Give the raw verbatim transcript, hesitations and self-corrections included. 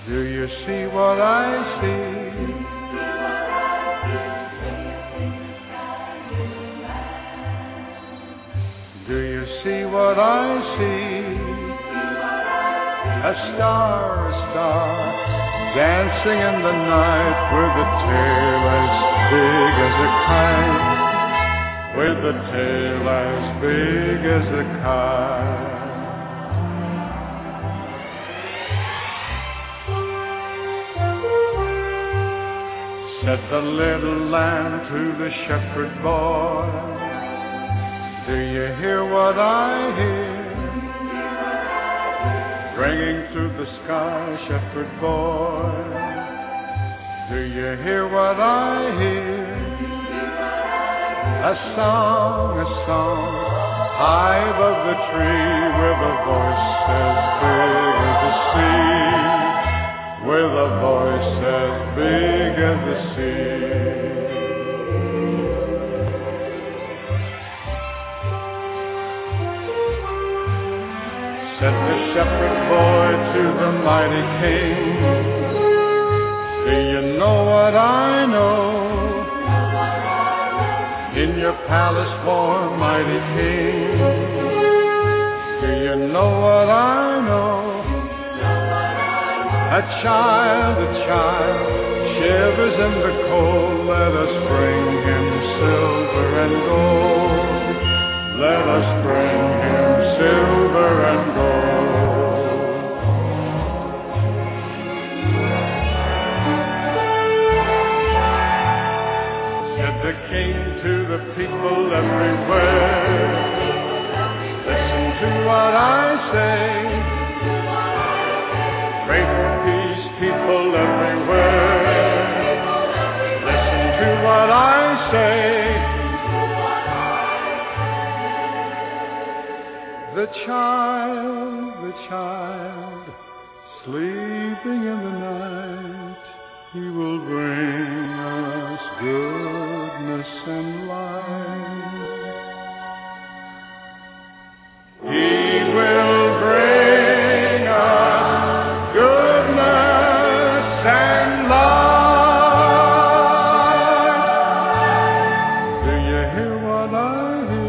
Do you see what I see? Do you see what I see? A star, a star, dancing in the night with a tail as big as a kite, with a tail as big as a kite. Said the little lamb to the shepherd boy, do you hear what I hear? Ringing through the sky, shepherd boy, do you hear what I hear? A song, a song, high above the tree, with a voice as big as the sea, with a voice as big as the sea. Said the shepherd boy to the mighty king, do you know what I know? In your palace warm, mighty king, do you know what I know? A child, a child, shivers in the cold, let us bring him silver and gold. Let us bring him silver and gold. Said the king to the people everywhere, listen to what I say. Pray for peace, people everywhere. Listen to what I say. The child, the child, sleeping in the night, he will bring us goodness and light. He will bring us goodness and light. Do you hear what I hear?